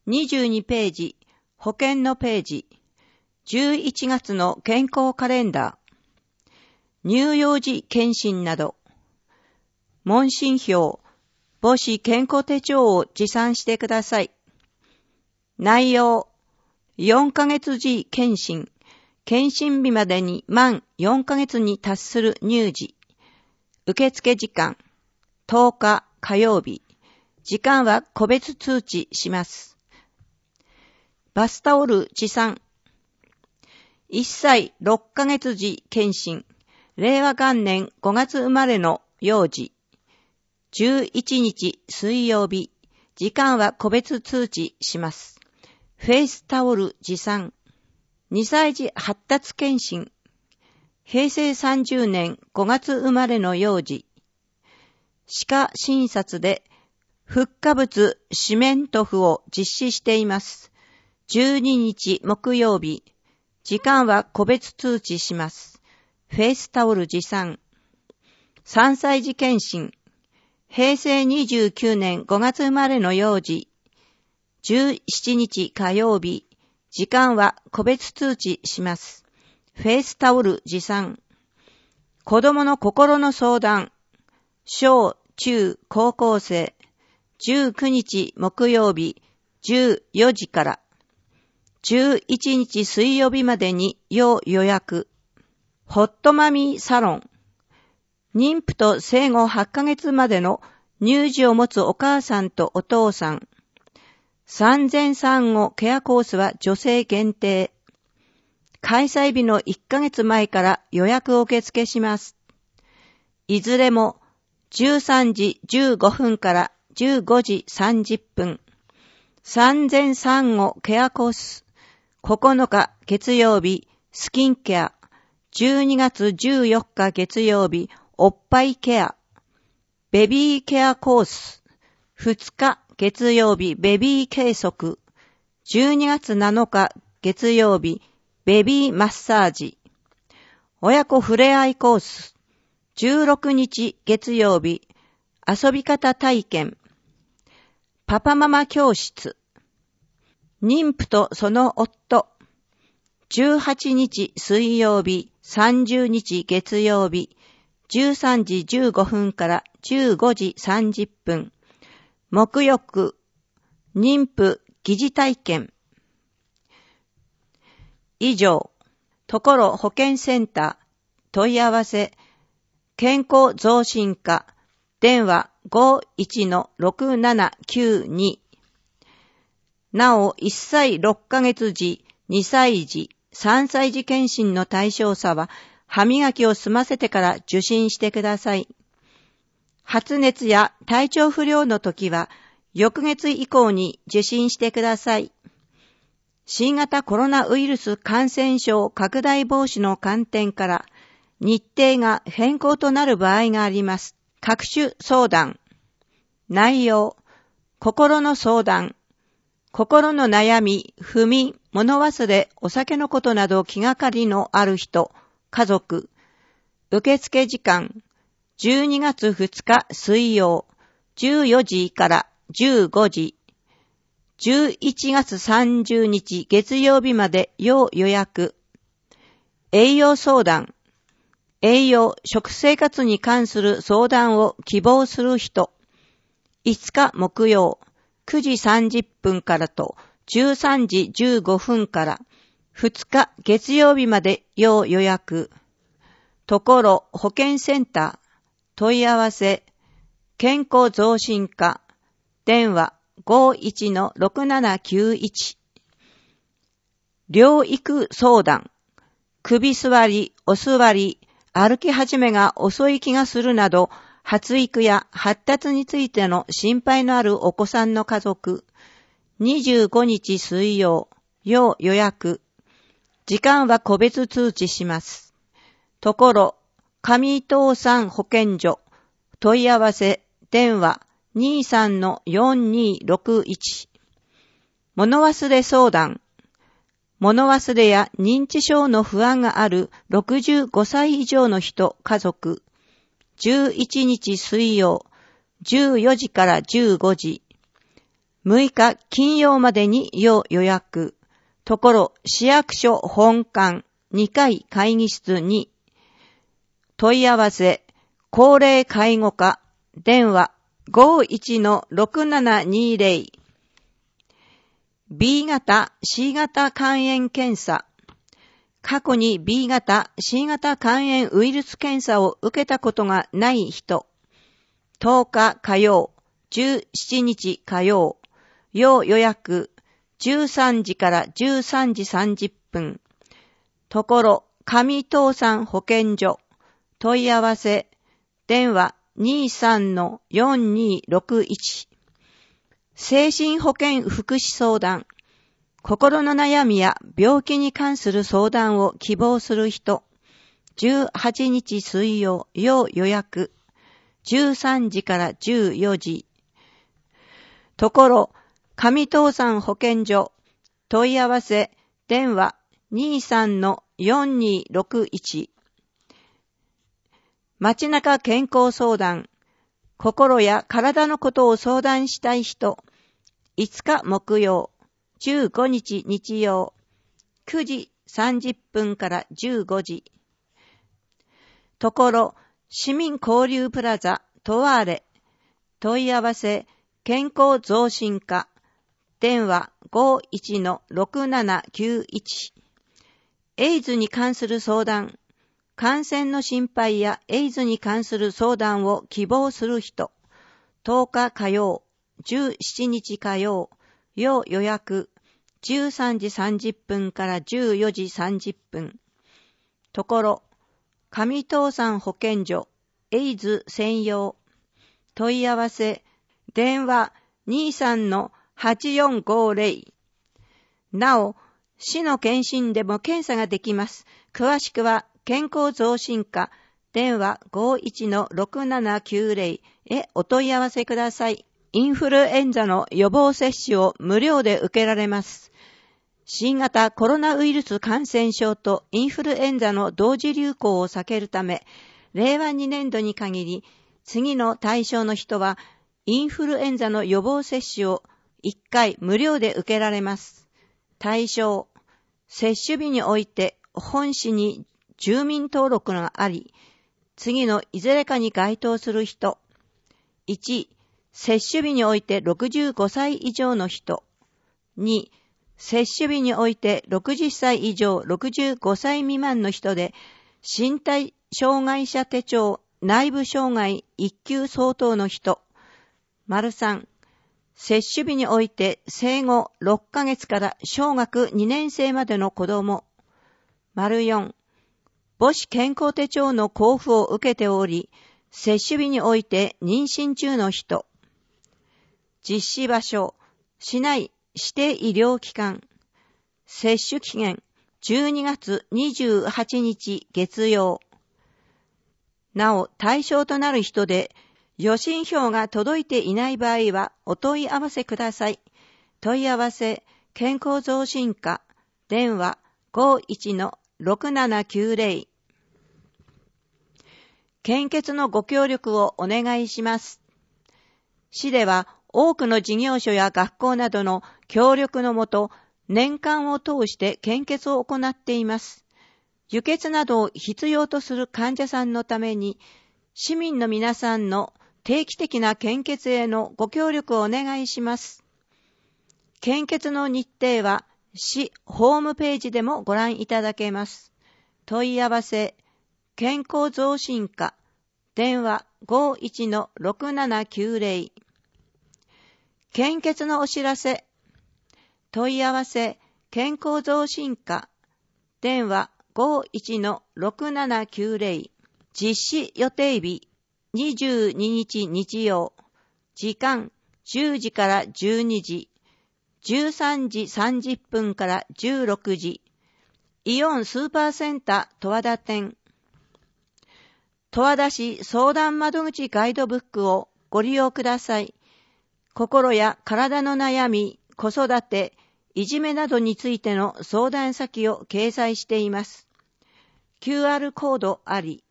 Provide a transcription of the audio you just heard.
22ページ、保険のページ、11月の健康カレンダー、乳幼児検診など、問診票、母子健康手帳を持参してください。内容、4ヶ月時検診、検診日までに満4ヶ月に達する乳児。受付時間、10日火曜日。時間は個別通知します。バスタオル持参。1歳6ヶ月時検診。令和元年5月生まれの幼児。11日水曜日。時間は個別通知します。フェイスタオル持参。2歳児発達検診。平成30年5月生まれの幼児。歯科診察でフッ化物シメントフを実施しています。12日木曜日。時間は個別通知します。フェイスタオル持参。3歳児検診。平成29年5月生まれの幼児。17日火曜日。時間は個別通知します。フェイスタオル持参。子供の心の相談。小、中、高校生。19日木曜日。14時から。11日水曜日までに要予約。ホットマミーサロン。妊婦と生後8ヶ月までの乳児を持つお母さんとお父さん。産前産後ケアコースは女性限定。開催日の1ヶ月前から予約を受付します。いずれも13時15分から15時30分。産前産後ケアコース。9日月曜日スキンケア。12月14日月曜日おっぱいケア。ベビーケアコース。2日月曜日ベビー計測。12月7日月曜日ベビーマッサージ。親子ふれあいコース。16日月曜日遊び方体験。パパママ教室。妊婦とその夫。18日水曜日、30日月曜日、13時15分から15時30分。沐浴、妊婦疑似体験。以上、ところ保健センター、問い合わせ、健康増進課、電話 51-6792。なお、1歳6ヶ月時、2歳児、3歳児検診の対象者は、歯磨きを済ませてから受診してください。発熱や体調不良の時は、翌月以降に受診してください。新型コロナウイルス感染症拡大防止の観点から、日程が変更となる場合があります。各種相談。内容。心の相談。心の悩み、不眠、物忘れ、お酒のことなど気がかりのある人、家族。受付時間。12月2日水曜、14時から15時。11月30日月曜日まで要予約。栄養相談。栄養、食生活に関する相談を希望する人。5日木曜、9時30分からと13時15分から2日月曜日まで要予約。ところ保健センター、問い合わせ、健康増進課、電話 51-6791。療育相談。首座り、お座り、歩き始めが遅い気がするなど、発育や発達についての心配のあるお子さんの家族。25日水曜、要予約。時間は個別通知します。ところ、上伊藤産保健所。問い合わせ、電話 23-4261。物忘れ相談。物忘れや認知症の不安がある65歳以上の人、家族。11日水曜、14時から15時。 6日金曜までに要予約。ところ市役所本館2階会議室に問い合わせ、高齢介護課、電話 51-6720。B 型、C 型肝炎検査。過去に B 型、C 型肝炎ウイルス検査を受けたことがない人。10日火曜、17日火曜、要予約、13時から13時30分。ところ、上東山保健所。問い合わせ、電話 23-4261。精神保健福祉相談。心の悩みや病気に関する相談を希望する人。18日水曜、要予約。13時から14時。ところ、上東山保健所。問い合わせ、電話 23-4261。街中健康相談。心や体のことを相談したい人。5日木曜、15日日曜、9時30分から15時。ところ、市民交流プラザ、トワーレ。問い合わせ、健康増進課。電話 51-6791。エイズに関する相談。感染の心配やエイズに関する相談を希望する人。10日火曜、17日火曜、要予約、13時30分から14時30分。ところ、上東山保健所、エイズ専用。問い合わせ、電話 23-8450。なお、市の検診でも検査ができます。詳しくは、健康増進課、電話 51-6790 へお問い合わせください。インフルエンザの予防接種を無料で受けられます。新型コロナウイルス感染症とインフルエンザの同時流行を避けるため、令和2年度に限り、次の対象の人は、インフルエンザの予防接種を1回無料で受けられます。対象、接種日において本市に住民登録があり、次のいずれかに該当する人。1、接種日において65歳以上の人。2、接種日において60歳以上65歳未満の人で、身体障害者手帳内部障害1級相当の人。3、接種日において生後6ヶ月から小学2年生までの子供。4、母子健康手帳の交付を受けており、接種日において妊娠中の人。実施場所、市内指定医療機関。接種期限、12月28日月曜。なお、対象となる人で、予診票が届いていない場合はお問い合わせください。問い合わせ、健康増進課、電話 51-6790。献血のご協力をお願いします。市では多くの事業所や学校などの協力のもと、年間を通して献血を行っています。輸血などを必要とする患者さんのために、市民の皆さんの定期的な献血へのご協力をお願いします。献血の日程は市ホームページでもご覧いただけます。問い合わせ、健康増進課、電話 51-6790。献血のお知らせ、問い合わせ、健康増進課、電話 51-6790。実施予定日、22日日曜。時間、10時から12時。13時30分から16時。イオンスーパーセンター十和田店。十和田市相談窓口ガイドブックをご利用ください。心や体の悩み、子育て、いじめなどについての相談先を掲載しています。QR コードあり。